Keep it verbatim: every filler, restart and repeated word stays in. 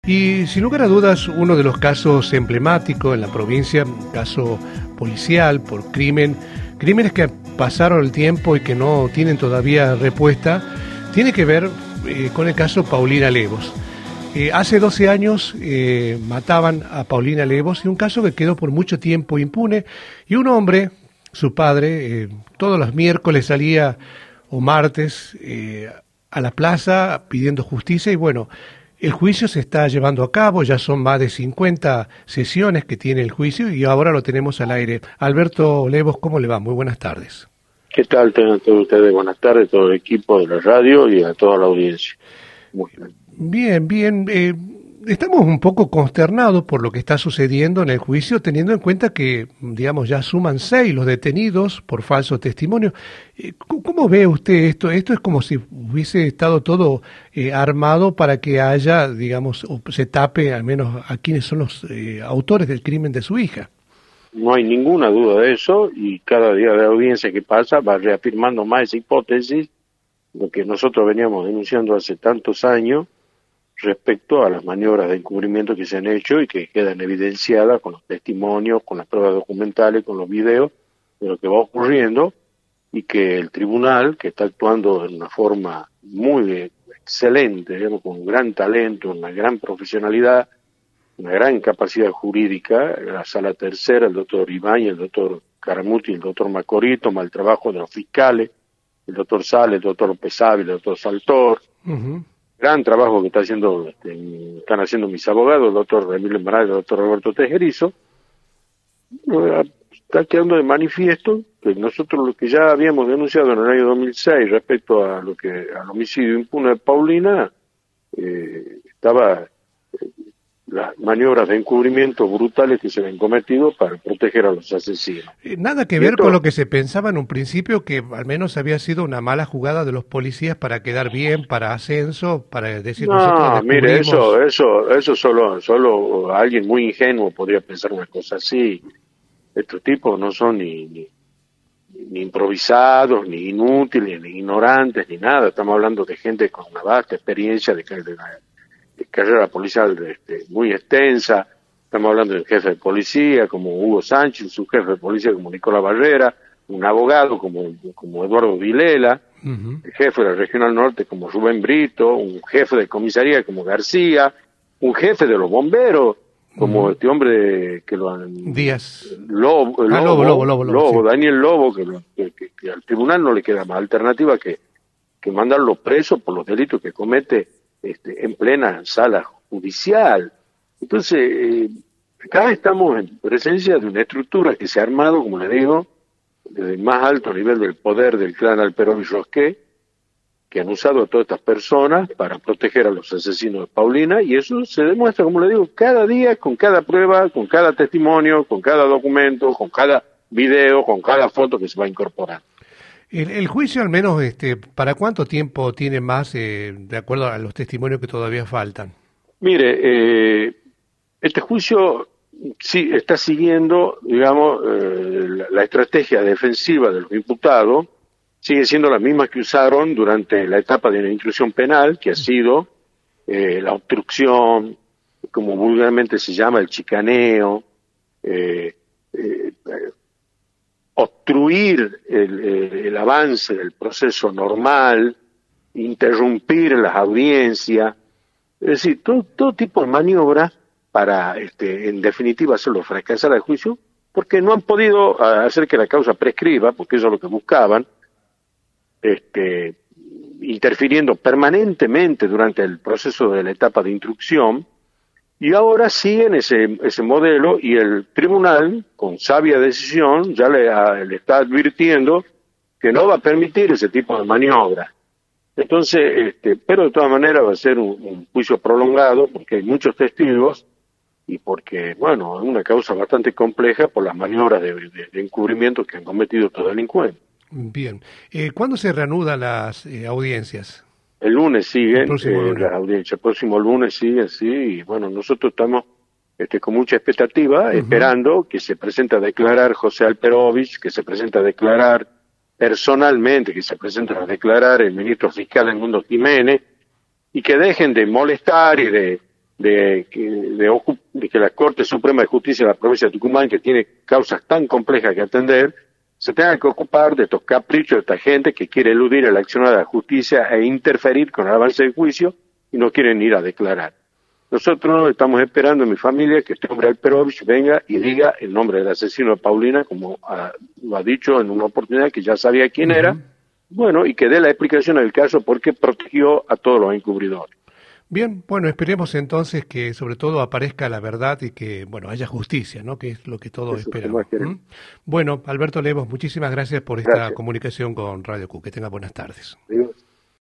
Y sin lugar a dudas, uno de los casos emblemáticos en la provincia, caso policial por crimen, crímenes que pasaron el tiempo y que no tienen todavía respuesta, tiene que ver eh, con el caso Paulina Levos. Eh, hace doce años eh, mataban a Paulina Levos, en un caso que quedó por mucho tiempo impune, y un hombre, su padre, eh, todos los miércoles salía o martes eh, a la plaza pidiendo justicia y bueno, el juicio se está llevando a cabo, ya son más de cincuenta sesiones que tiene el juicio y ahora lo tenemos al aire. Alberto Levos, ¿cómo le va? Muy buenas tardes. ¿Qué tal? Tengan todos ustedes buenas tardes, todo el equipo de la radio y a toda la audiencia. Muy bien. Bien, bien. Eh, estamos un poco consternados por lo que está sucediendo en el juicio, teniendo en cuenta que, digamos, ya suman seis los detenidos por falso testimonio. Eh, ¿Cómo ve usted esto? Esto es como si hubiese estado todo eh, armado para que haya, digamos, o se tape al menos a quienes son los eh, autores del crimen de su hija. No hay ninguna duda de eso y cada día de audiencia que pasa va reafirmando más esa hipótesis, lo que nosotros veníamos denunciando hace tantos años, respecto a las maniobras de encubrimiento que se han hecho y que quedan evidenciadas con los testimonios, con las pruebas documentales, con los videos de lo que va ocurriendo y que el tribunal, que está actuando de una forma muy excelente, digamos, con un gran talento, una gran profesionalidad, una gran capacidad jurídica, la sala tercera, el doctor Ibáñez, el doctor Caramuti, el doctor Macorito, mal trabajo de los fiscales, el doctor Sales, el doctor López Ávila, el doctor Saltor, uh-huh. Gran trabajo que está haciendo, este, están haciendo mis abogados, el doctor Emilio Morales, el doctor Roberto Tejerizo. Está quedando de manifiesto que nosotros lo que ya habíamos denunciado en el año dos mil seis respecto a lo que al homicidio impune de Paulina, eh, estaba eh, las maniobras de encubrimiento brutales que se habían cometido para proteger a los asesinos. Nada que ver esto, con lo que se pensaba en un principio, que al menos había sido una mala jugada de los policías para quedar bien, para ascenso, para decir no, nosotros descubrimos... mire, eso, eso, eso solo, solo alguien muy ingenuo podría pensar una cosa así. Estos tipos no son ni, ni, ni improvisados, ni inútiles, ni ignorantes, ni nada. Estamos hablando de gente con una vasta experiencia de, de, de carrera policial este, muy extensa. Estamos hablando de un jefe de policía como Hugo Sánchez, un jefe de policía como Nicolás Barrera, un abogado como, como Eduardo Vilela, uh-huh. El jefe de la Regional Norte como Rubén Brito, un jefe de comisaría como García, un jefe de los bomberos como uh-huh. este hombre que lo han... Díaz. Lobo, Lobo, ah, Lobo, Lobo, Lobo, Lobo, Lobo sí. Daniel Lobo, que, que, que, que al tribunal no le queda más alternativa que, que mandarlo preso por los delitos que comete Este, en plena sala judicial. Entonces, eh, acá estamos en presencia de una estructura que se ha armado, como le digo, desde el más alto nivel del poder del clan Alperón y Rosqué, que han usado a todas estas personas para proteger a los asesinos de Paulina, y eso se demuestra, como le digo, cada día, con cada prueba, con cada testimonio, con cada documento, con cada video, con cada foto que se va incorporando. El, el juicio, al menos, este, ¿para cuánto tiempo tiene más, eh, de acuerdo a los testimonios que todavía faltan? Mire, eh, este juicio sí está siguiendo, digamos, eh, la, la estrategia defensiva de los imputados, sigue siendo la misma que usaron durante la etapa de la instrucción penal, que ha sido eh, la obstrucción, como vulgarmente se llama, el chicaneo, eh, eh, obstruir el, el, el avance del proceso normal, interrumpir las audiencias, es decir, todo, todo tipo de maniobras para, este, en definitiva, hacerlo fracasar al juicio, porque no han podido hacer que la causa prescriba, porque eso es lo que buscaban, este, interfiriendo permanentemente durante el proceso de la etapa de instrucción. Y ahora siguen ese, ese modelo y el tribunal, con sabia decisión, ya le, a, le está advirtiendo que no va a permitir ese tipo de maniobra. Entonces, este, pero de todas maneras va a ser un, un juicio prolongado porque hay muchos testigos y porque, bueno, es una causa bastante compleja por las maniobras de, de, de encubrimiento que han cometido estos delincuentes. Bien. Eh, ¿Cuándo se reanudan las eh, audiencias? El lunes siguen el eh, lunes. las audiencias, el próximo lunes siguen, sí, y bueno, nosotros estamos este, con mucha expectativa, uh-huh. esperando que se presente a declarar José Alperovich, que se presente a declarar personalmente, que se presente a declarar el ministro fiscal Edmundo Jiménez, y que dejen de molestar y de de que, de, de que la Corte Suprema de Justicia de la provincia de Tucumán, que tiene causas tan complejas que atender, se tenga que ocupar de estos caprichos de esta gente que quiere eludir el accionar de la justicia e interferir con el avance del juicio y no quieren ir a declarar. Nosotros estamos esperando en mi familia que este hombre Alperovich venga y diga el nombre del asesino de Paulina, como ha, lo ha dicho en una oportunidad que ya sabía quién uh-huh. era, bueno, y que dé la explicación del caso por qué protegió a todos los encubridores. Bien, bueno, esperemos entonces que sobre todo aparezca la verdad y que, bueno, haya justicia, ¿no? Que es lo que todos Eso esperamos. ¿Mm? Bueno, Alberto Lemos, muchísimas gracias por esta gracias. comunicación con Radio Q. Que tenga buenas tardes. Adiós.